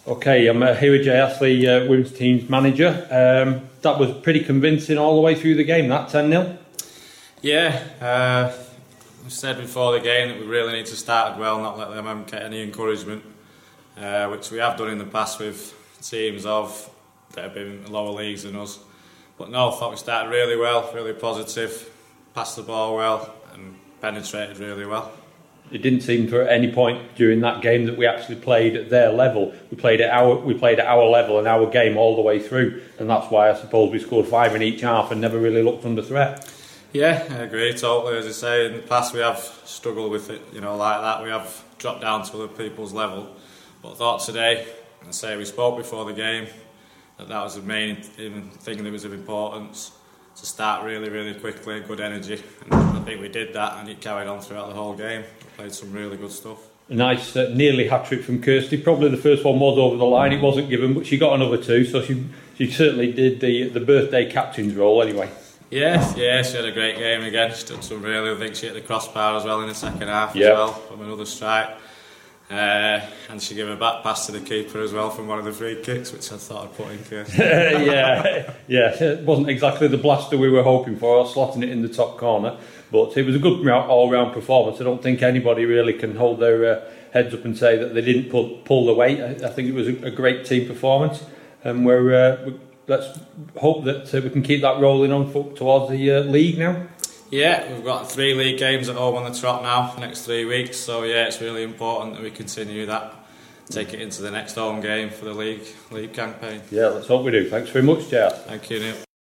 Okay, I'm here with Jay Astley, women's team's manager. That was pretty convincing all the way through the game, that 10-0. Yeah, we said before the game that we really need to start well, not let them get any encouragement, which we have done in the past with teams that have been in lower leagues than us. But no, I thought we started really well, really positive, passed the ball well and penetrated really well. It didn't seem to at any point during that game that we actually played at their level. We played at our level and our game all the way through, and that's why I suppose we scored 5 in each half and never really looked under threat. Yeah, I agree totally. As I say, in the past we have struggled with it, like that. We have dropped down to other people's level. But I thought today, we spoke before the game, that was the main thing that was of importance. To start really, really quickly, good energy, and I think we did that, and it carried on throughout the whole game. We played some really good stuff. A nice nearly hat-trick from Kirsty. Probably the first one was over the line, it wasn't given, but she got another 2, so she certainly did the birthday captain's role anyway. Yeah, she had a great game again. She did some really, I think she hit the crossbar as well in the second half as well, from another strike. And she gave a back pass to the keeper as well from one of the free kicks, which I thought I'd put in Kirsty. yeah, it wasn't exactly the blaster we were hoping for, slotting it in the top corner, but it was a good all-round performance. I don't think anybody really can hold their heads up and say that they didn't pull the weight. I think it was a great team performance, and let's hope that we can keep that rolling on towards the league now. Yeah, we've got 3 league games at home on the trot now for the next 3 weeks, so yeah, it's really important that we continue that, take it into the next home game for the league campaign. Yeah, let's hope we do. Thanks very much, Jay. Thank you, Neil.